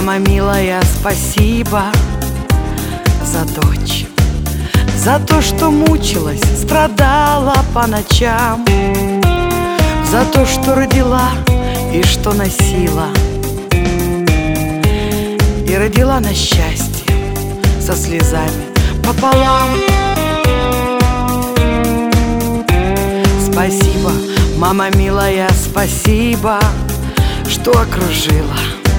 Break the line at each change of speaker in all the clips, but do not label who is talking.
Мама милая, спасибо за дочь, за то, что мучилась, страдала по ночам, за то, что родила и что носила, и родила на счастье со слезами пополам. Спасибо, мама милая, спасибо, что окружила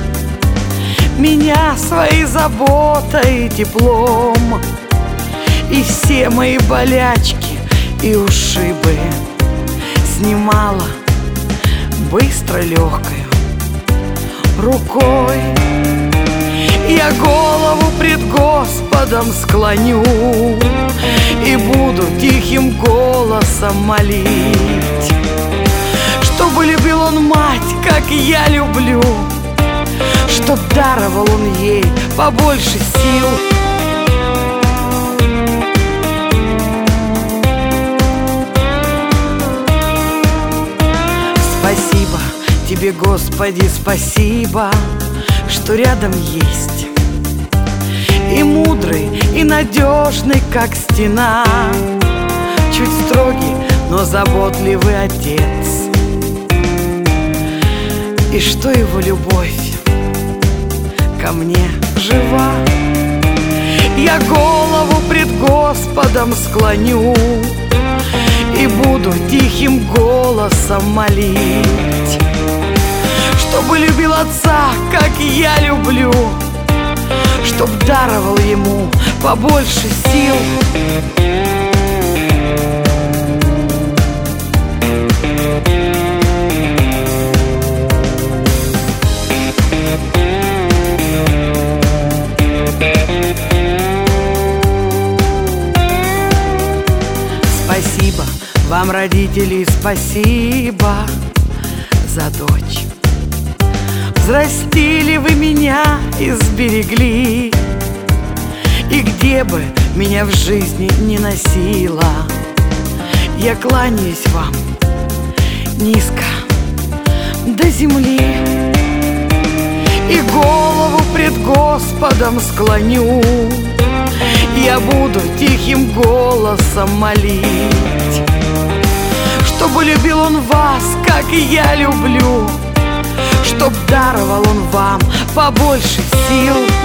меня своей заботой и теплом, и все мои болячки и ушибы снимала быстро легкою рукой. Я голову пред Господом склоню и буду тихим голосом молить, чтобы любил Он мать, как я люблю, чтоб даровал Он ей побольше сил. Спасибо Тебе, Господи, спасибо, что рядом есть и мудрый, и надежный, как стена, чуть строгий, но заботливый отец, и что Его любовь ко мне жива. Я голову пред Господом склоню и буду тихим голосом молить, чтобы любил отца, как я люблю, чтоб даровал ему побольше сил. Спасибо вам, родители, спасибо за дочь. Взрастили вы меня и сберегли, и где бы меня в жизни не носило, я кланяюсь вам низко до земли и голову пред Господом склоню. Я буду тихим голосом молить, чтобы любил Он вас, как и я люблю, чтоб даровал Он вам побольше сил.